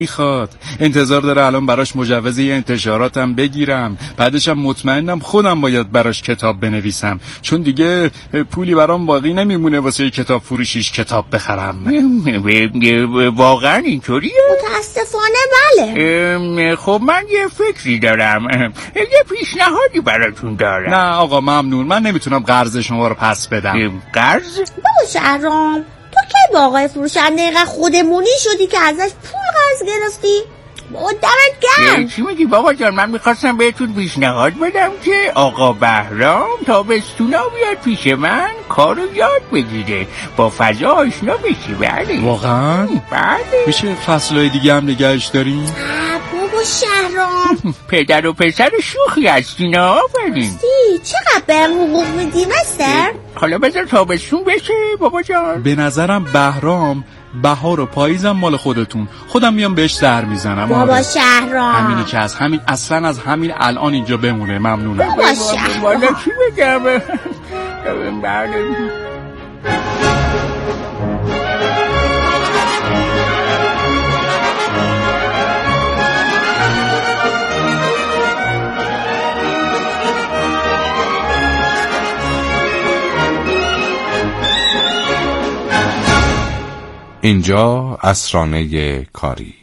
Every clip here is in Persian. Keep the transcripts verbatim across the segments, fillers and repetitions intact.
میخواد. انتظار داره الان براش مجوز انتشاراتم بگیرم، بعدشم مطمئنم خودم باید براش کتاب بنویسم، چون دیگه پولی برام باقی نمیمونه واسه کتاب فروشیش کتاب بخرم. واقعا اینطوریه؟ متاسفانه بله. خب من یه فکری دارم، یه پیشنهادی براتون دارم. نه آقا ممنون، من نمیتونم قرض شما رو پس بدم. قرض؟ بابا شهرام، تو کی با آقای فروشنده اینقدر خودمونی شدی که ازش پول قرض گرفتی؟ بابا دمت گرم. چی میگی بابا جان؟ من میخواستم بهتون پیشنهاد بدم که آقا بهرام تابستونا بیاد پیش من کارو یاد بگیره، با فضا آشنا بشی. بله واقعا؟ بله. میشه فصلهای دیگه هم نگهش داریم؟ بابا شهرام پدر و پسر شوخی هستین. آفرین. چقدر به حقوق میدی مستر؟ حالا بذار تابستون بشه بابا جان. به نظرم بهرام بهار و پاییزم مال خودتون، خودم میام بهش سر میزنم. بابا آره. شهرام همینی که از همین اصلا از همین الان اینجا بمونه. ممنونم. بابا شهرام والا چی بگم؟ بله. اینجا اسرانه کاری.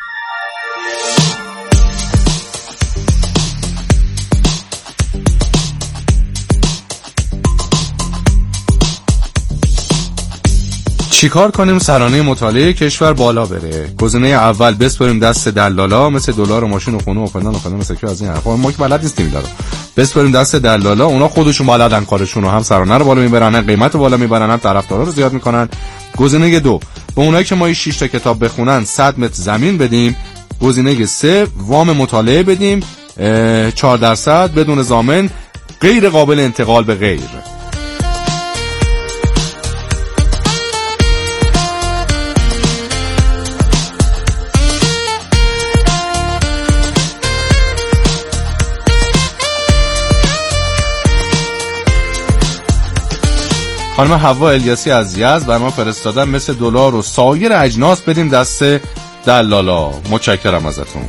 چیکار کنیم سرانه مطالعه کشور بالا بره؟ گزینه اول بسپریم دست دلالا، مثل دلار و ماشین و خونه و فلان و فلان مثل که از این حرفا. ما که بلد نیستیم دارو. بسپریم دست دلالا، اونا خودشون بلدن کارشون رو، هم سرانه رو بالا میبرن، هم قیمت بالا میبرن، هم طرفدارا رو زیاد میکنن. گزینه دو، به اونایی که ما شش تا کتاب بخونن صد متر زمین بدیم. گزینه سه، وام مطالعه بدیم چهار درصد بدون ضامن، غیر قابل انتقال به غیر. خانم حوا الیاسی از یزد بر ما فرستادن مثل دلار و سایر اجناس بدیم دست دلالا. متشکرم ازتون.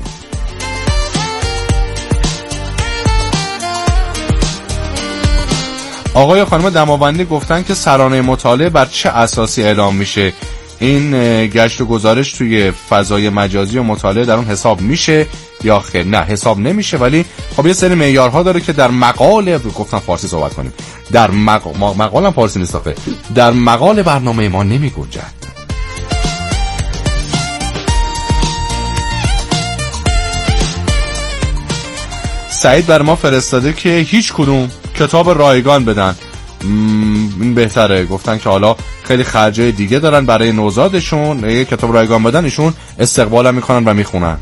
آقای خانم دماوندی گفتن که سرانه مطالعه بر چه اساسی اعلام میشه؟ این گشت و گزارش توی فضای مجازی و مطالعه در اون حساب میشه یا خیر؟ نه حساب نمیشه، ولی خب یه سری معیارها داره که در مقاله، گفتم فارسی صحبت کنیم، در مق... مقالم فارسی نیست آخه، در مقاله برنامه ما نمیگنجد. سعید بر ما فرستاده که هیچ کدوم کتاب رایگان بدن. این بهتره. گفتن که حالا خیلی خرجای دیگه دارن برای نوزادشون، یه کتاب رایگان بدن ایشون استقبال هم میکنن و میخونن.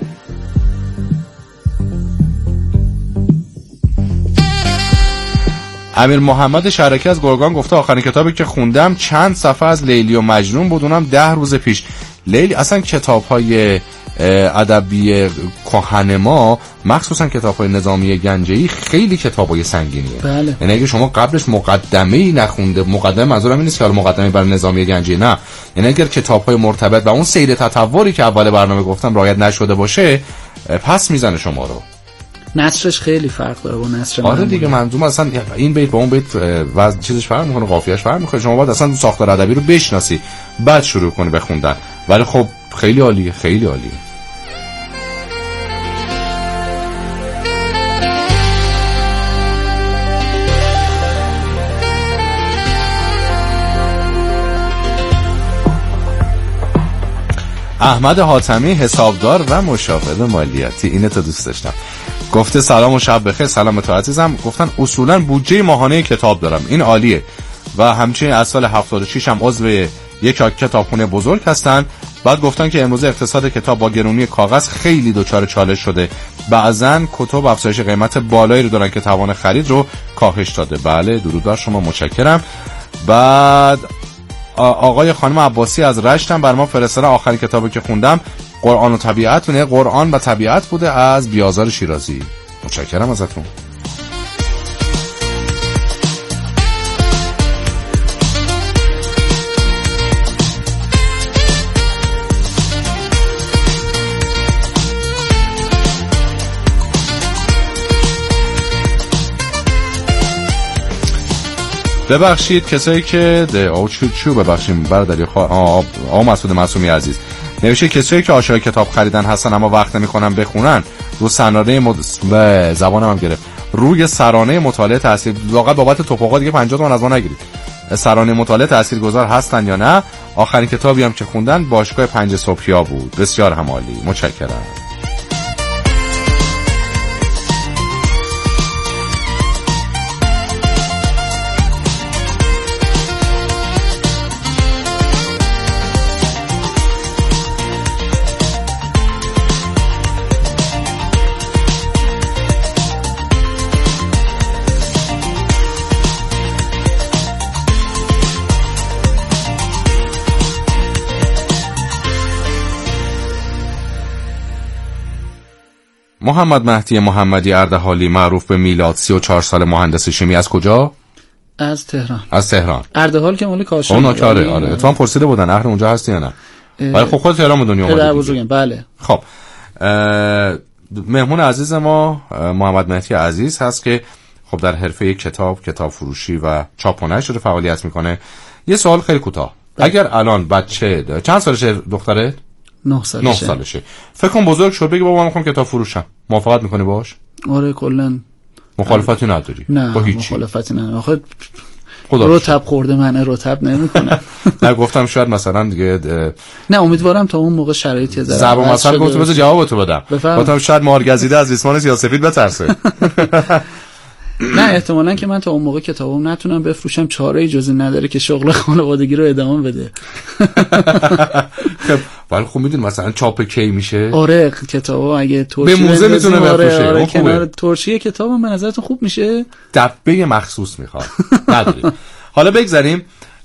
امیر محمد شرکی از گرگان گفته آخرین کتابی که خوندم چند صفحه از لیلی و مجنون بود، اونم ده روز پیش. لیلی اصلا کتاب‌های ادبی کهن ما، مخصوصا کتاب‌های نظامی گنجه‌ای، خیلی کتاب‌های سنگینیه. بله. یعنی اگه شما قبلش مقدمه‌ای نخونده، مقدمه منظورم این نیست که مقدمه برای نظامی گنجه‌ای، نه، یعنی اگر کتاب‌های مرتبط و اون سیر تطوری که اول برنامه گفتم رعایت نشده باشه، پس میزنه شما رو. نثرش خیلی فرق داره با نثر. آره دیگه، منظورم اصلا این بیت با اون بیت وزن چیزش فرق میکنه، قافیه‌اش فرق میکنه. شما باید اصلا ساختار ادبی رو بشناسی بعد شروع کنی به خوندن. ولی خب خیلی عالیه، خیلی عالیه. احمد حاتمی حسابدار و مشاور مالیاتی، اینه تو دوست داشتم. گفته سلام و شب بخیر. سلام تو عزیزم. گفتن اصولا بودجه ماهانه کتاب دارم، این عالیه، و همچنین از سال هفتاد و شش هم عضو یک کتابخونه بزرگ هستن. بعد گفتن که امروز اقتصاد کتاب با گرونی کاغذ خیلی دچار چالش شده، بعضن کتاب افزایش قیمت بالایی رو دارن که توان خرید رو کاهش داده. بله درود بر شما، متشکرم. بعد آقای خانم عباسی از رشت هم بر ما فرستادن آخرین کتابی که خوندم قرآن و طبیعت، نه قرآن و طبیعت بوده، از بیازار شیرازی. متشکرم ازتون. ببخشید کسایی که او چو چو ببخشید برادری خوا آقا مسعود معصومی عزیز نوشته کسایی که عاشق کتاب خریدن هستن اما وقت نمی‌کنن بخونن رو سرانه مد... به زبانم هم گرفت روی سرانه مطالعه تاثیر واقعا بابت توپقا دیگه پنجاه تومن از ما نگیرید. سرانه مطالعه تاثیرگذار هستن یا نه؟ آخرین کتابی هم که خوندن باشگاه پنج صبحیا بود. بسیار هم عالی. متشکرم. محمد مهدی محمدی اردهالی معروف به میلاد سی و چهار سال مهندس شیمی از کجا؟ از تهران. از تهران. اردهال که مال کاشان. اون آره آره. اتفاقا پرسیده بودن اهل اونجا هستی یا نه؟ ولی خب خود تهران دنیا اومدی. پدر بزرگم بله. خب مهمون عزیز ما محمد مهدی عزیز هست که خب در حرفه کتاب، کتاب فروشی و چاپ و نشر فعالیت میکنه. یه سوال خیلی کوتاه. اگر الان بچه چند سالشه دختره؟ نه سالشه. نه سالشه. فکر کنم بزرگ شد بگه بابا من میخوام کتاب فروشم. موافقت میکنی باش؟ آره کلا مخالفتی نداری؟ نه با هیچی. مخالفتی ندارم. آخه رتب خورده من رتب نمیکنم. نه گفتم شاید مثلا دیگه نه امیدوارم تا اون موقع شرایطی داره. ضرب مثلا گفتم بذار جوابتو بدم. گفتم شاید مارگزیده از ریسمان سیاه‌سفید بترسه. نه احتمالاً که من تا اون موقع کتابم نتونم بفروشم چاره‌ای جزی نداره که شغل خانوادگی رو ادامه بده. خب ولی خب میدونی مثلا چاپ کی میشه؟ آره کتابا اگه ترشی به موزه میتونه بفروشه. آره کنار ترشی کتابم به نظرتون خوب میشه؟ دبه مخصوص میخواد. نداریم. حالا بگذاریم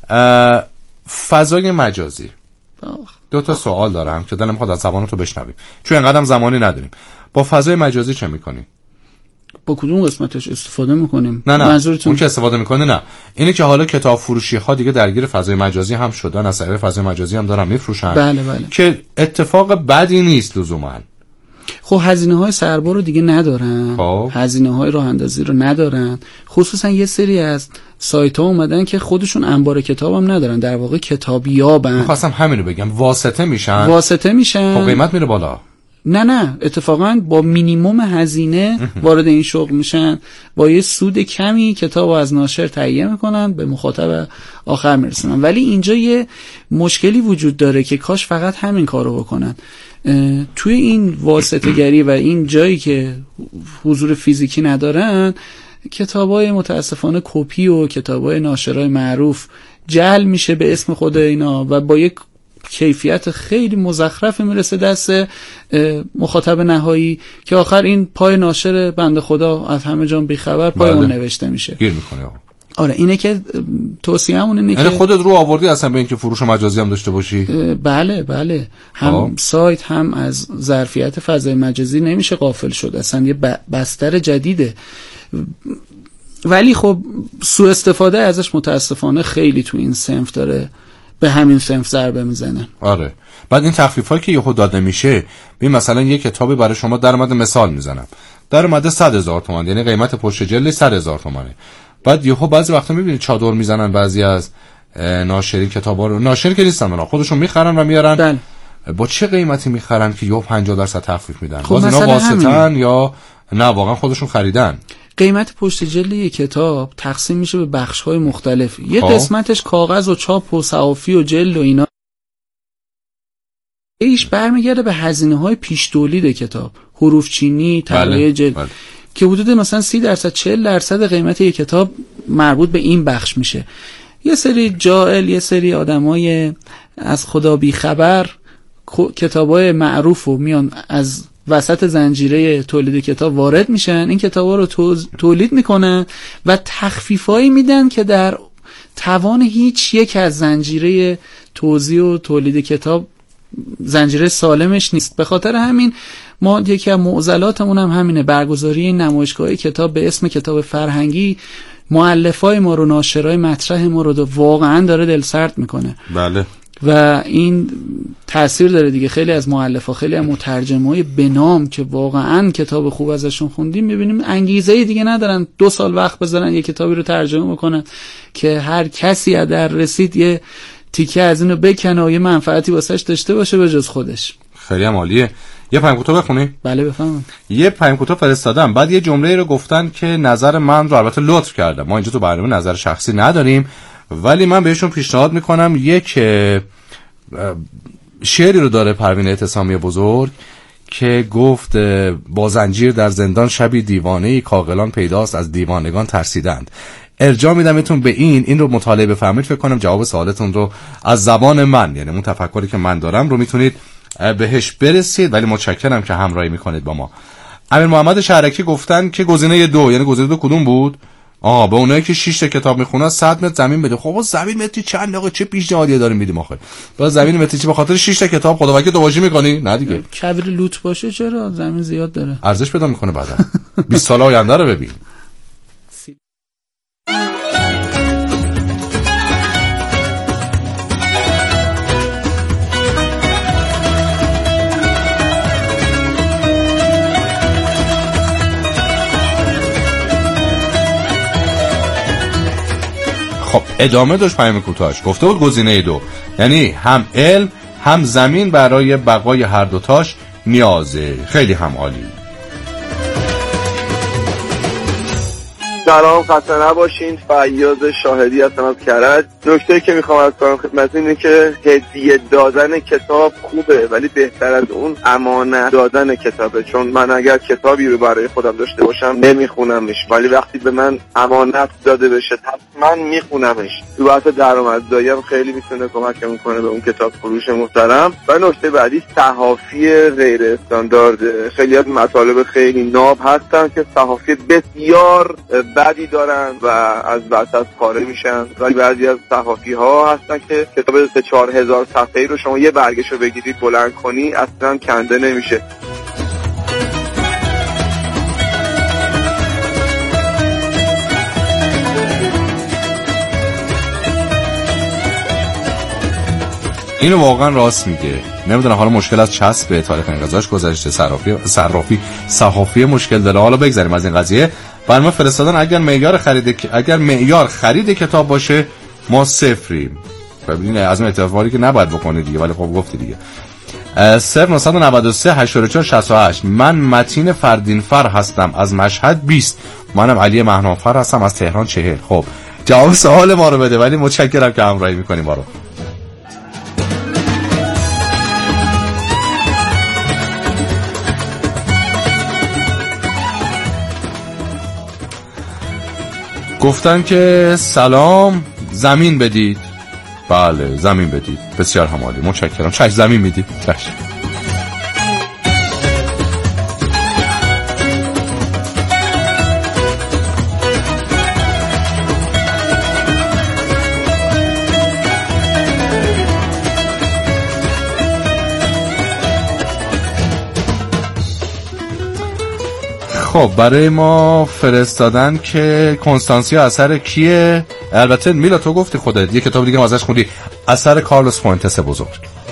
فضای مجازی. دو تا سوال دارم که دلم میخواد از زبانتو بشنویم. چون اینقدرم زمانی نداریم. با فضای مجازی چه میکنی؟ با کدوم قسمتش استفاده میکنیم؟ نه نه منظورتون اون که استفاده میکنه نه اینه که حالا کتاب فروشی ها دیگه درگیر فضای مجازی هم شدن، از طریق فضای مجازی هم دارن میفروشن. بله بله. که اتفاق بدی نیست لزوما. خب هزینه های سربار رو دیگه ندارن. خب هزینه های راه اندازی رو ندارن. خصوصا یه سری از سایت ها اومدن که خودشون انبار کتاب هم ندارن، در واقع کتابیابن. می‌خواستم همین رو بگم، واسطه میشن. واسطه میشن. خب قیمت میره بالا. نه نه اتفاقا با مینیمم هزینه وارد این شغل میشن، با یه سود کمی کتابو از ناشر تهیه میکنن به مخاطب آخر میرسونن. ولی اینجا یه مشکلی وجود داره که کاش فقط همین کارو بکنن. توی این واسطه گری و این جایی که حضور فیزیکی ندارن، کتابای متاسفانه کپی و کتابای ناشرای معروف جعل میشه به اسم خود اینا و با یک کیفیت خیلی مزخرف میرسه دست مخاطب نهایی که آخر این پای ناشر بنده خدا از همه جان بیخبر پای اون نوشته میشه. گیر میکنه. آره اینه که توصیه‌مون اینه که یعنی خودت رو آوردی اصلا به اینکه فروش مجازی هم داشته باشی؟ بله بله. هم آه. سایت هم از ظرفیت فضای مجازی نمیشه غافل شد، اصلا یه بستر جدیده. ولی خب سوء استفاده ازش متاسفانه خیلی تو این صنف داره به همین صنف ضربه میزنه. آره. بعد این تخفیفایی که یهو داده میشه، ببین مثلا یه کتابی برای شما در اومده، مثال میزنم، در اومده صد هزار تومان، یعنی قیمت پشت جلد صد هزار تومانه. بعد یهو بعضی وقتا میبینید چادر میزنن بعضی از ناشری کتابا رو، ناشر که نیستن اونا، خودشون میخرن و میارن. بله. با چه قیمتی میخرن که یهو پنجاه درصد تخفیف میدن؟ خب باز اینا واسطن یا نه واقعا خودشون خریدن؟ قیمت پشت جلد یک کتاب تقسیم میشه به بخش‌های مختلف. یه قسمتش کاغذ و چاپ و صحافی و جلد و اینا. ایش برمیگرده به هزینه‌های پیش تولید کتاب، حروف چینی، طراحی جلد، بله. که حدود مثلا سی درصد چهل درصد قیمت یک کتاب مربوط به این بخش میشه. یه سری جاهل، یه سری آدمای از خدا بی خبر کتابای معروفو میان از وسط زنجیره تولید کتاب وارد میشن، این کتابا رو تولید میکنن و تخفیفایی میدن که در توان هیچ یک از زنجیره توزیع و تولید کتاب زنجیره سالمش نیست. به خاطر همین ما یکی از معضلاتمون هم همینه، برگزاری نمایشگاه کتاب به اسم کتاب فرهنگی مؤلفای ما رو، ناشرای مطرح ما رو واقعا داره دلسرد میکنه. بله. و این تاثیر داره دیگه. خیلی از مؤلفا، خیلی از مترجمای بنام که واقعا کتاب خوب ازشون خوندیم، میبینیم انگیزه دیگه ندارن دو سال وقت بذارن یه کتابی رو ترجمه بکنن که هر کسی از در رسید یه تیکه از اینو بکنه و یه منفعتی واسش داشته باشه به جز خودش. خیلی هم عالیه. یه پیام کوتاه بخونی؟ بله بفهمم. یه پیام کوتاه فرستادم، بعد یه جمله رو گفتن که نظر من رو البته لطف کردم، ما اینجا تو برنامه نظر شخصی نداریم، ولی من بهشون پیشنهاد میکنم. یک شعری رو داره پروین اعتصامی بزرگ که گفت با زنجیر در زندان شبی دیوانه‌ای کاغلان پیداست از دیوانگان ترسیدند. ارجاع میدم بهتون به این این رو مطالعه بفرمایید، فکر کنم جواب سوالتون رو از زبان من، یعنی اون تفکری که من دارم رو میتونید بهش برسید. ولی متشکرم که همراهی میکنید با ما. امیر محمد شهرکی گفتن که گزینه دو، یعنی گزینه دو کدوم بود؟ آها، به اونایی که شش تا کتاب میخونن صد متر زمین بده. خب زمین متری چند آقا، چه پیشنهادی داریم میدیم آخه؟ باز زمین متری چی به خاطر شش تا کتاب خدا وکیل دوباجی میکنی؟ نه دیگه. کبیر لوت باشه چرا؟ زمین زیاد داره. ارزش پیدا میکنه بعدا. بیست سال آینده رو ببین. خب ادامه داشت پیام کوتاهش، گفته بود گزینه دو، یعنی هم علم هم زمین برای بقای هر دوتاش نیازه. خیلی هم عالی. سلام، خسته نباشین. فیاض شاهدی هستم از کرج. نکته که میخوام از کنم خدمت اینه که هدیه دادن کتاب خوبه، ولی بهتر از اون امانت دادن کتابه. چون من اگر کتابی رو برای خودم داشته باشم نمیخونمش، ولی وقتی به من امانت داده بشه حتما میخونمش. تو بحث درآمدزایی هم خیلی میتونه کمک میکنه به اون کتاب فروش محترم. و نکته بعدی صحافی غیر استاندارد. خیلی از مطالب خیلی ناب هستن که صحافی بسیار بدی دارن و از وسط پاره میشن، ولی بعضی از صحافی ها هستن که کتاب سه چهار هزار صفحه‌ای رو شما یه برگش رو بگیرید بلند کنی اصلا کنده نمیشه. اینو واقعا راست میگه. نمیدونم حالا مشکل از چسب تاریخ انقضاش گذشته، صرافی صرافی صحافی مشکل داره. حالا بگذاریم از این قضیه. برنامه فرستادن اگر معیار خرید اگر معیار خرید کتاب باشه ما صفریم. ببینید از اون اتفاقی که نباید بکنید دیگه، ولی خب گفتی دیگه. صفر نه نه سه هشت چهار شصت و هشت. من متین فردینفر هستم از مشهد بیست. منم علی مهنامفر هستم از تهران چهل. خب جواب سوال ما رو بده، ولی متشکرم که همراهی می‌کنیم ما رو. گفتن که سلام زمین بدید. بله زمین بدید، بسیار همالی، متشکرم. چش زمین میدید. چش. خب برای ما فرستادن که کنستانسیا اثر کیه؟ البته میلا تو گفتی خودت یه کتاب دیگه ما ازش خوندی، اثر کارلوس فوینتس بزرگ.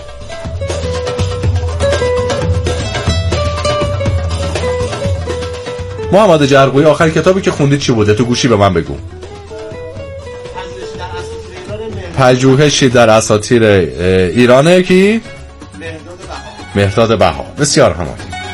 محمد جرقویی آخر کتابی که خوندی چی بوده؟ تو گوشی به من بگو. پژوهشی در اساطیر ایرانه کی؟ مهرداد بها. بسیار همالی.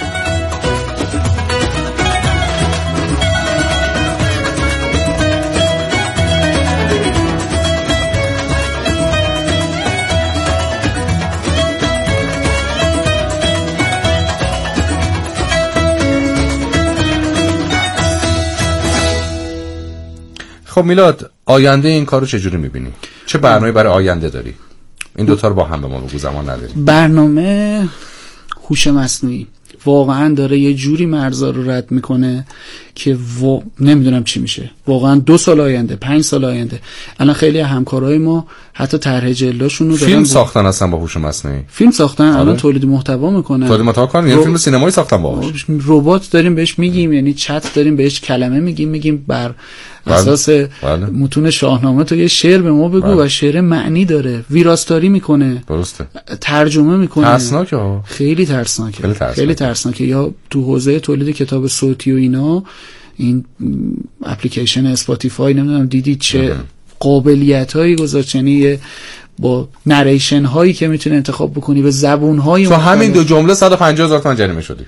خب میلاد، آینده این کارو چجوری میبینی؟ چه برنامه برای آینده داری؟ این دوتا رو با هم به ما بگو، زمان نداریم. برنامه هوش مصنوعی واقعا داره یه جوری مرزا رو رد میکنه که و... نمیدونم چی میشه. واقعا دو سال آینده، پنج سال آینده. الان خیلی همکارای ما حتی طرح جلاشون رو دارن فیلم ساختن اصلا با هوش مصنوعی. فیلم ساختن آره. الان تولید محتوا میکنن. تولید محتوا کردن، یعنی رو... فیلم سینمایی ساختن باهاش. ربات داریم بهش میگیم، یعنی چت داریم بهش کلمه میگیم، میگیم بر اساس متون شاهنامه تو یه شعر به ما بگو و شعر معنی داره، ویراستاری میکنه، درسته، ترجمه میکنه. ترسناکه ها، خیلی ترسناکه، خیلی ترسناکه. خیلی ترسناکه. یا تو حوزه تولید کتاب صوتی و اینا، این اپلیکیشن اسپاتیفای نمیدونم دیدید چه قابلیت‌هایی گذاشت، یعنی با نریشن هایی که میتونه انتخاب بکنی به زبون های تو همین دو جمله صد و پنجاه هزار تومان جریمه شدی.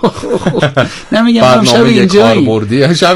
نمیگم هم شب اینجایی کاربردی، شب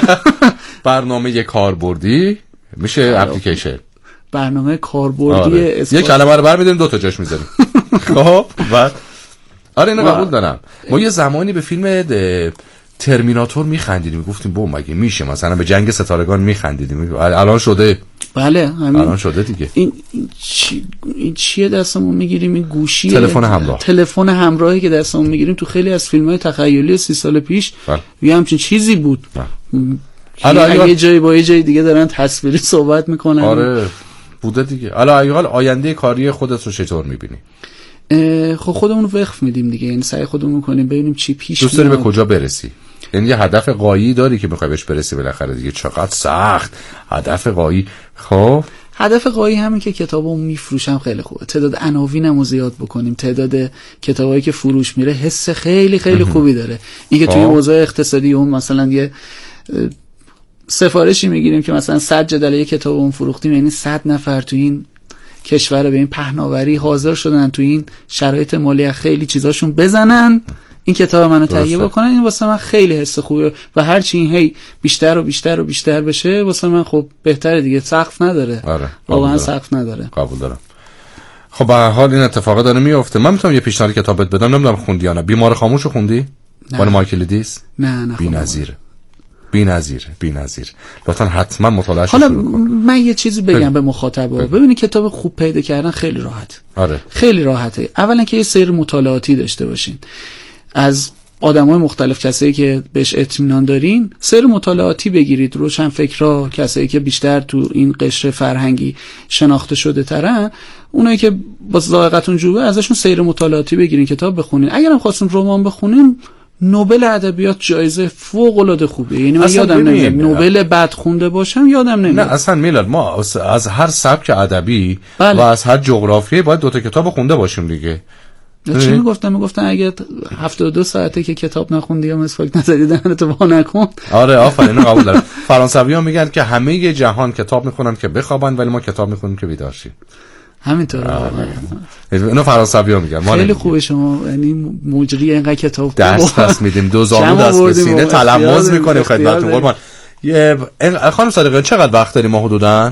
برنامه کاربردی میشه اپلیکیشن، برنامه کاربردی آره. یه کلمه رو برمی‌داریم دو تا جاش میذاریم. خب بعد آره اینو قبول دارم. ما یه زمانی به فیلم ترمیناتور میخندیدیم، میگفتیم بو مگه میشه، مثلا به جنگ ستارگان میخندیدیم، الان شده. بله همین الان شده دیگه. این, این, چی... این چیه دستمون میگیریم؟ این گوشیه، تلفن همراه، تلفن همراهی که دستمون میگیریم. تو خیلی از فیلم‌های تخیلی سی سال پیش یه همچین چیزی بود. الان یه جایی با یه جای دیگه دارن تصویری صحبت میکنن. آره بوده دیگه. الان ایال آینده کاری خودت رو چطور میبینی؟ خب خودمون رو وقف میدیم دیگه، این سعی خودمون میکنیم ببینیم چی پیش دوست داری به کجا برسی. یعنی یه هدف غایی داری که میخوای بهش برسی بالاخره دیگه. چقدر سخت هدف غایی. خب هدف غایی همین که کتابو میفروشم خیلی خوبه، تعداد عناوینمو زیاد بکنیم، تعداد کتابایی که فروش میره حس خیلی خیلی خوبی داره. اینکه توی حوزه اقتصادی اون مثلا یه سفارشی میگیریم که مثلا صد جدله کتابمون فروختیم، یعنی صد نفر تو این کشور به این پهناوری حاضر شدن تو این شرایط مالی خیلی چیزاشون بزنن این کتاب منو تهیه بکنن. این واسه من خیلی حس خوبه و هر چی این هی بیشتر و بیشتر و بیشتر بشه واسه من خب بهتره دیگه. سقف نداره. آره واقعا سقف نداره. قبول دارم. خب به هر حال این اتفاقا داره میفته. من میتونم یه پیشنهاد کتاب بهت بدم، نمیدونم خوندی یا نه. بیمار خاموشو خوندی؟ مال مایکل دیس؟ نه نه. بی‌نظیره. بی‌نظیره بی‌نظیر. لطفاً حتما مطالعه‌اش حالا شروع کن. من یه چیزی بگم به مخاطبا. ببینید کتاب خوب پیدا کردن خیلی راحت. آره. خیلی راحته. اولا که یه سیر مطالعاتی داشته باشین. از آدمای مختلف، کسایی که بهش اطمینان دارین، سیر مطالعاتی بگیرید. روشن فکرا، کسایی که بیشتر تو این قشر فرهنگی شناخته شده ترن، اونایی که با ذائقتون جوبه ازشون سیر مطالعاتی بگیرین، کتاب بخونین. اگرم خواستین رمان بخونین، نوبل ادبیات جایزه فوق العاده خوبه. یعنی من یادم نمیاد نوبل بد خونده باشم، یادم نمیاد. نه اصلا میلاد، ما از هر سبک ادبی بله. و از هر جغرافیایی باید دو تا کتاب خونده باشیم دیگه. چی میگفتن؟ میگفتن اگه هفتاد و دو ساعته که کتاب نخوندی یا مسواک نزدی دهنت وا نکن. آره آفرین، قبول دارم. فرانسوی‌ها میگن که همه جهان کتاب میخونن که بخوابن، ولی ما کتاب میخونیم که بیدار شیم. همینطوره. اینو فرانسوی‌ها میگن. خیلی خوبه شما، یعنی مجری اینقدر کتاب دست پس میدیم، دو زانو دست به سینه تلمذ میکنیم خدمتتون قربان. یه خانم صادقیان چقدر وقت داریم ما حدوداً؟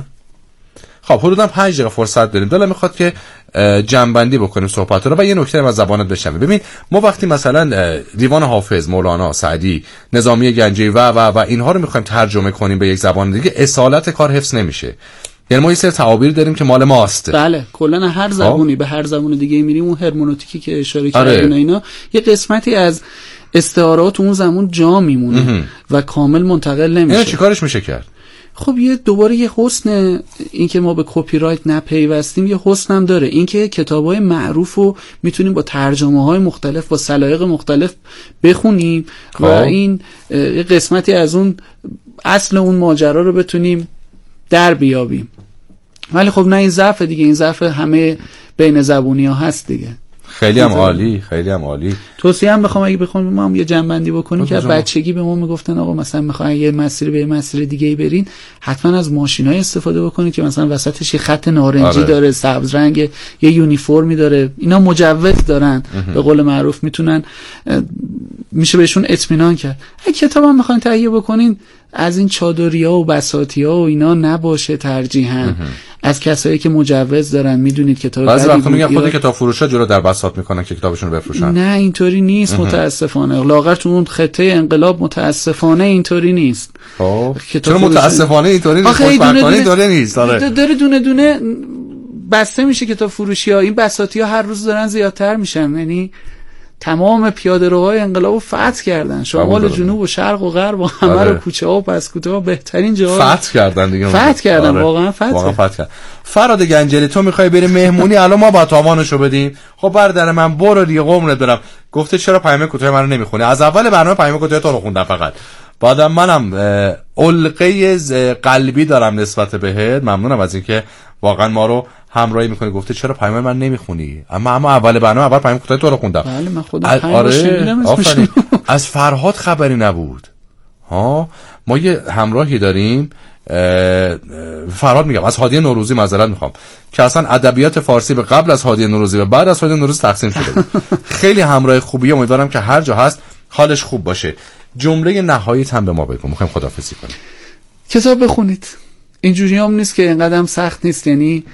خب حدوداً پنج دقیقه فرصت داریم. دلم میخواد که جنبندی بکنیم صحبت رو و یه نکته از زبانت بشنویم. ببین ما وقتی مثلا دیوان حافظ، مولانا، سعدی، نظامی گنجی و و و اینها رو میخوایم ترجمه کنیم به یک زبان دیگه، اصالت کار حفظ نمیشه. یعنی ما یه سری تعابیر داریم که مال ماست. بله کلا هر زبونی به هر زبون دیگه میریم، اون هرمنوتیکی که اشاره کردین اینا یه قسمتی از استعارات اون زمان جا میمونه و کامل منتقل نمیشه. اینا چیکارش میشه کرد؟ خب یه دوباره یه حسن این که ما به کپی رایت نپیوستیم یه حسن هم داره، این که کتابای معروف رو میتونیم با ترجمه های مختلف با سلایق مختلف بخونیم و این یه قسمتی از اون اصل اون ماجرا رو بتونیم در بیابیم. ولی خب نه، این ضعف دیگه، این ضعف همه بین زبونی ها هست دیگه. خیلی هم عالی، خیلی هم عالی. توصیه هم بخوام اگه بخوام ما هم یه جنبندی بکنیم که بچگی به ما میگفتن آقا مثلا میخواین یه مسیر به یه مسیر دیگه برین، حتما از ماشینای استفاده بکنید که مثلا وسطش یه خط نارنجی آره. داره، سبز رنگ، یه یونیفرمی داره. اینا مجوز دارن به قول معروف، میتونن میشه بهشون اطمینان کرد. اگه کتابم میخواین تهیه بکنین از این چادریا و بساطیا و اینا نباشه ترجیحاً، از کسایی که مجوز دارن. میدونید کتاب بعضی وقتا میگن خود کتاب فروشا جلو در بساط میکنن که کتابشون رو بفروشن. نه اینطوری نیست متاسفانه. لاغر تو اون خطه انقلاب متاسفانه اینطوری نیست. خب چرا متاسفانه اینطوری نیست؟ خوشبختانه اینطوری نیست. داره داره دونه دونه بسته میشه کتاب فروشی ها. این بساطی ها هر روز دارن زیادتر میشن. یعنی تمام پیاده‌روهای انقلابو فتح کردن، شمال و جنوب و شرق و غرب و همه آره. رو کوچه ها و پسکوته ها بهترین جاها فتح کردن دیگه. فتح کردن آره. واقعا فتح واقعا فتح کردن. فراد گنجلی تو میخوای بری مهمونی، الان ما با تاوانشو بدیم. خب برادر من برو دیگه، قوم ندارم. گفته چرا پیام کوتاه منو نمیخونی؟ از اول برنامه پیام کوتاه تو رو خوندم فقط. بعدم منم علقه قلبی دارم نسبت بهت. ممنونم از اینکه واقعا ما رو همراهی میکنی. گفته چرا پیام من نمیخونی؟ اما اما اول برنامه اول پیام کوتاه تو رو خوندم. بله من خودم پیام آره شنیدم. از فرهاد خبری نبود. ها ما یه همراهی داریم فرهاد، میگم از هادی نوروزی معذرت میخوام، که اصلا ادبیات فارسی به قبل از هادی نوروزی و بعد از هادی نوروزی تقسیم شده. خیلی همراه خوبیه، امیدوارم که هر جا هست حالش خوب باشه. جمله نهاییت هم به ما بگو، میخوایم خداحافظی کنیم. کتاب بخونید. اینجوری هم نیست که اینقدر سخت نیست. یعنی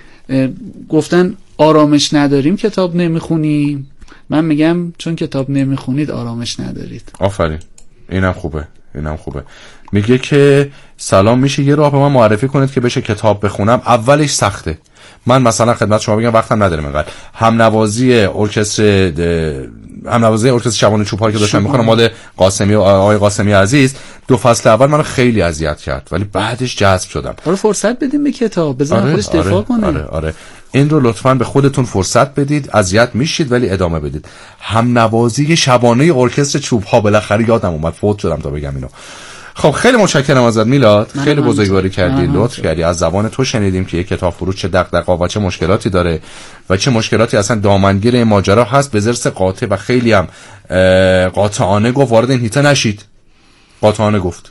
گفتن آرامش نداریم کتاب نمیخونیم، من میگم چون کتاب نمیخونید آرامش ندارید. آفرین، اینم خوبه، اینم خوبه. میگه که سلام، میشه یه راه به من معرفی کنید که بشه کتاب بخونم؟ اولش سخته. من مثلا خدمت شما بگم وقتم ندارم اینقدر. هم نوازی ارکستر هم نوازی ارکستر شبانه چوپان که داشتم میخونم مال قاسمی و آقای قاسمی عزیز، دو فصل اول منو خیلی اذیت کرد ولی بعدش جذب شدم. آره فرصت بدیم به کتاب، بزن آره، خودش دفاع آره، کنه. آره آره این رو لطفاً به خودتون فرصت بدید. اذیت میشید ولی ادامه بدید. هم نوازی شبانه ارکستر چوبها بالاخره یادم اومد، فوت شدم تا بگم اینو. خب خیلی متشکرم ازت میلاد، خیلی بزرگواری کردی، لطف کردی. از زبان تو شنیدیم که یک کتاب فروش چه دغدغه‌ها و چه مشکلاتی داره و چه مشکلاتی اصلا دامنگیر این ماجرا هست به ضرس قاطع و خیلی هم قاطعانه گفت وارد این هیته نشید. قاطعانه گفت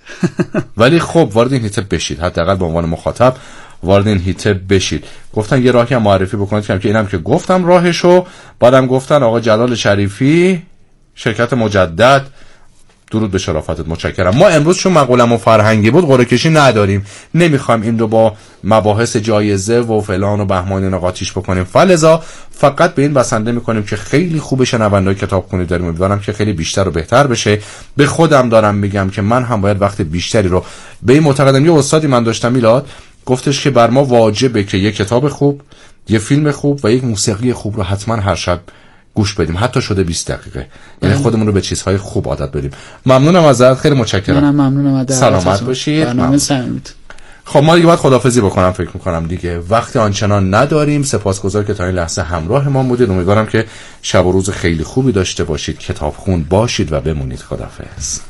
ولی خب وارد این هیته بشید، حداقل به عنوان مخاطب وارد این هیته بشید. گفتن یه راهی هم معرفی بکنید که اینم که گفتم راهشو. بعدم گفتن آقا جلال شریفی شرکت مجدد، درود به شرافتت، متشکرم. ما امروز چون مقولم و فرهنگی بود قرعه کشی نداریم، نمیخوایم این رو با مباحث جایزه و فلان و بهمان اینا قاطیش بکنیم، فلذا فقط به این بسنده میکنیم که خیلی خوب شنوندای کتابخونی داریم، امیدوارم که خیلی بیشتر و بهتر بشه. به خودم دارم میگم که من هم باید وقت بیشتری رو به این معتقدم. یه استادی من داشتم میلاد، گفتش که بر ما واجبه که یک کتاب خوب، یه فیلم خوب و یک موسیقی خوب رو حتما هر شب گوش بدیم، حتی شده بیست دقیقه. یعنی خودمون رو به چیزهای خوب عادت بدیم. ممنونم ازت، خیلی متشکرم. منم ممنونم از دعوتتون. سلامت باشید. برنامه سلامت. خب ما دیگه باید خداحافظی بکنم فکر میکنم دیگه. وقتی آنچنان نداریم. سپاسگزار که تا این لحظه همراه ما بودید. امیدوارم که شب و روز خیلی خوبی داشته باشید. کتابخون باشید و بمونید. خداحافظ.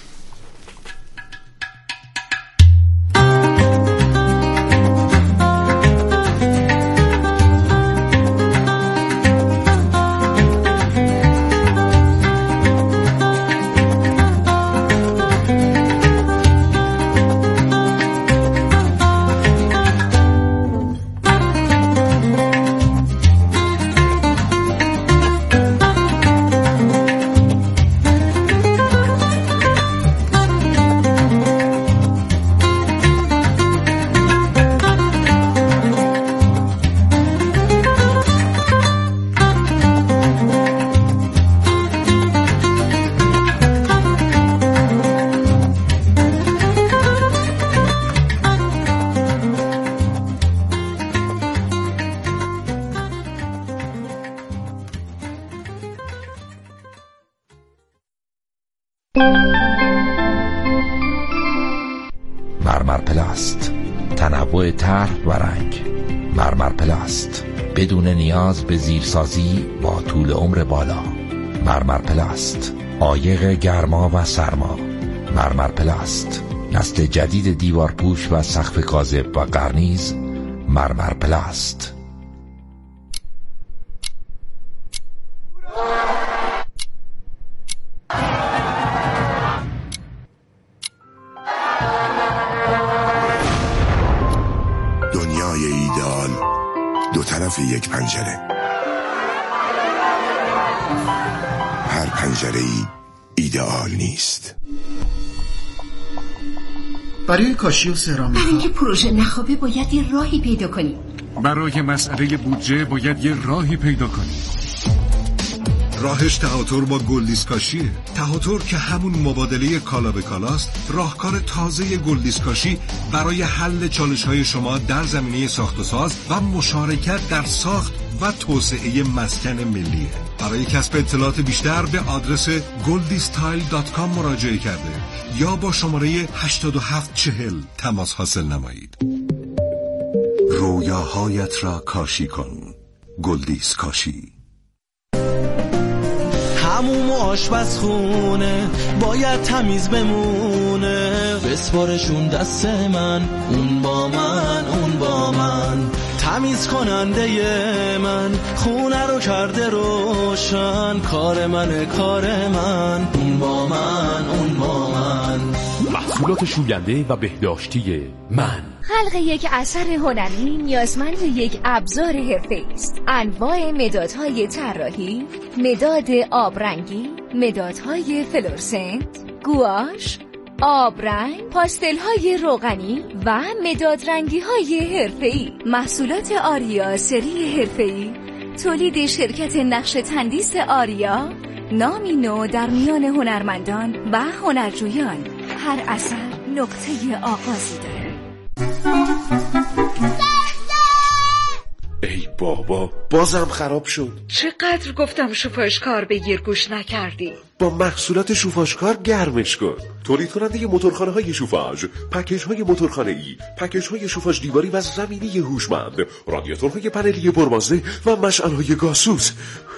مرمر پلاست، تنوع طرح و رنگ. مرمر پلاست، بدون نیاز به زیرسازی با طول عمر بالا. مرمر پلاست، عایق گرما و سرما. مرمر پلاست، نسل جدید دیوار پوش و سقف کاذب و قرنیز. مرمر پلاست. دنیای ایدئال دو طرف یک پنجره، هر پنجره ای ایدئال نیست. برای کاشی و سرامیک برای اینکه پروژه نخوابه باید یه راهی پیدا کنیم. برای مسئله بودجه باید یه راهی پیدا کنیم. راهش تهاتر با گلدیسکاشیه. تهاتر که همون مبادله کالا به کالاست، راهکار تازه گلدیسکاشی برای حل چالش‌های شما در زمینه ساخت و ساز و مشارکت در ساخت و توسعه مسکن ملیه. برای کسب اطلاعات بیشتر به آدرس گلدیستایل دات کام مراجعه کرده یا با شماره هشتاد و هفت چهل تماس حاصل نمایید. رویاهایت را کاشی کن. گلدیسکاشی. حموم و آشپزخونه باید تمیز بمونه، بسپارشون دست من، اون با من، اون با من. تمیز کننده من خونه رو کرده روشن، کار منه کار من، اون با من، اون با من. محصولات شوینده و بهداشتی من. خلق یک اثر هنری نیازمند یک ابزار حرفه‌ای است. انواع مدادهای طراحی، مداد آبرنگی، مدادهای فلورسنت، گواش، آبرنگ، پاستل‌های روغنی و مداد رنگی‌های حرفه‌ای. محصولات آریا سری حرفه‌ای تولید شرکت نقش تندیس آریا، نامی نو در میان هنرمندان و هنرجویان. هر اثر نقطه آغازی داره. ای بابا بازم خراب شد. چقدر گفتم شوفاژکار بگیر گوش نکردی. با محصولات شوفاژکار گرمش کن. تولید کننده موتورخانه های شوفاژ، پکیج های موتورخانه ای، پکیج های شوفاژ دیواری و زمینی هوشمند، رادیاتورهای پنلی پربازه و مشعل های گازسوز.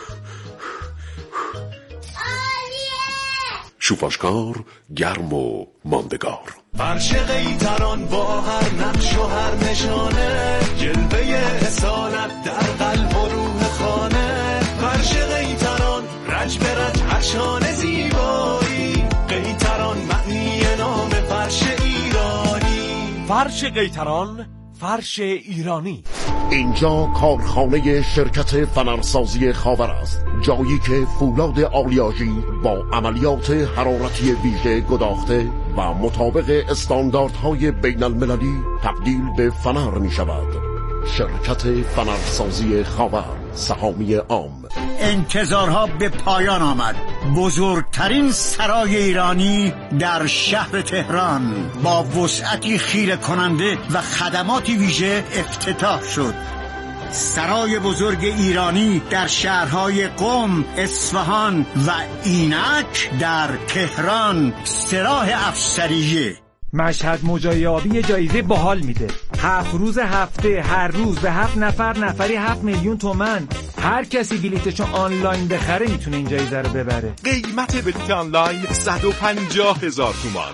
شوفاژکار گرم و ماندگار. فرش قیطران با هر نقش و هر نشانه، جلوه اصالت در قلب و روح خانه. فرش قیطران رنج به رنج هر شانه زیبایی، قیطران معنی نام فرش ایرانی. فرش قیطران، فرش ایرانی. اینجا کارخانه شرکت فنرسازی خاور است، جایی که فولاد آلیاژی با عملیات حرارتی ویژه گداخته و مطابق استانداردهای بین المللی تبدیل به فنر می شود. شرکت فنرسازی خاور، سهامی عام. انتظارها به پایان آمد. بزرگترین سرای ایرانی در شهر تهران با وسعتی خیره کننده و خدماتی ویژه افتتاح شد. سرای بزرگ ایرانی در شهرهای قم، اصفهان و اینک در تهران، سراح افسریه. مشهد مجایابی جایزه باحال میده. هفت روز هفته، هر روز به هفت نفر، نفری هفت میلیون تومن. هر کسی بلیتشو آنلاین بخره میتونه این جایزه رو ببره. قیمت بلیت آنلاین صد و پنجاه هزار تومان.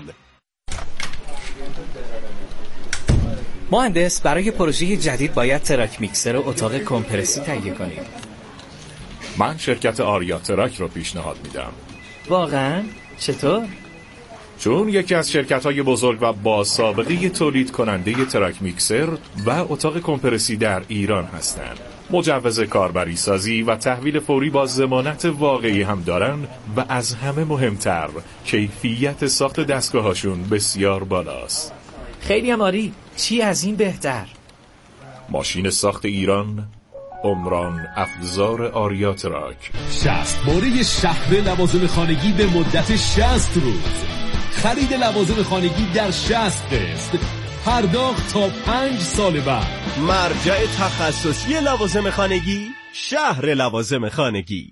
مهندس، برای پروژه جدید باید تراک میکسر و اتاق کمپرسی تهیه کنیم. من شرکت آریا تراک رو پیشنهاد میدم. واقعا؟ چطور؟ چون یکی از شرکت‌های بزرگ و با سابقه تولید کننده تراک میکسر و اتاق کمپرسی در ایران هستند. مجوز کاربری سازی و تحویل فوری با ضمانت واقعی هم دارن و از همه مهمتر کیفیت ساخت دستگاهاشون بسیار بالاست. خیلی هم عالی. چی از این بهتر؟ ماشین ساخت ایران، عمران افزار آریا تراک. شصت باره شهر لوازم خانگی به مدت شصت روز. خرید لوازم خانگی در شصت قسط، پرداخت تا پنج سال بعد. مرجع تخصصی لوازم خانگی، شهر لوازم خانگی.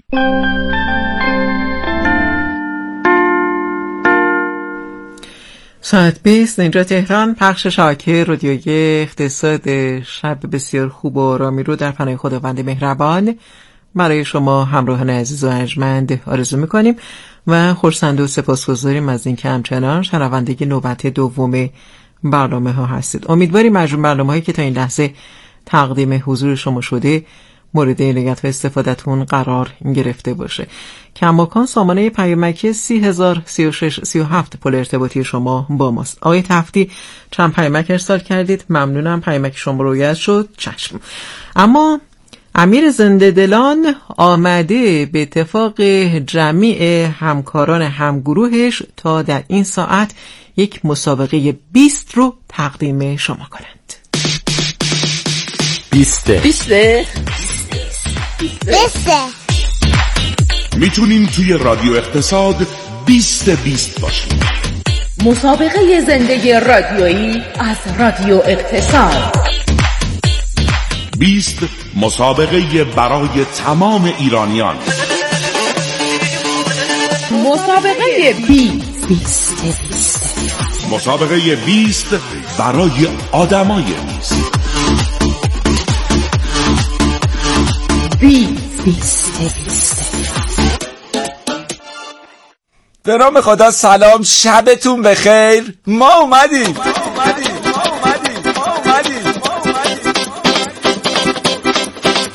ساعت بیست اینجا تهران. پخش شبکه رادیویی اقتصاد شب بسیار خوب و آرامی رو در پناه خداوند مهربان برای شما همراهان عزیز و ارجمند آرزو میکنیم و خرسند و سپاسگزاریم از اینکه همچنان شنونده نوبت دوم برنامه ها هستید. امیدواریم مجموع برنامه هایی که تا این لحظه تقدیم حضور شما شده مورد عنایت و استفادهتون قرار گرفته باشه. کماکان سامانه پیامکی سی هزار سی و شش سی و هفت پل ارتباطی شما با ماست. آقای تفتی چند پیامک ارسال کردید، ممنونم. پیامک شما رویت شد، چشم. اما امیر زنده دلان آمده به اتفاق جمیع همکاران همگروهش تا در این ساعت یک مسابقه بیست رو تقدیم شما کنند. بیسته بیسته بیسته میتونین توی رادیو اقتصاد بیست بیست باشین. مسابقه زندگی رادیویی از رادیو اقتصاد. بیست مسابقه برای تمام ایرانیان. مسابقه بیست بیست مسابقه بیست برای آدمای بیست. بیست بیست به نام خدا سلام، شبتون بخیر، ما اومدیم.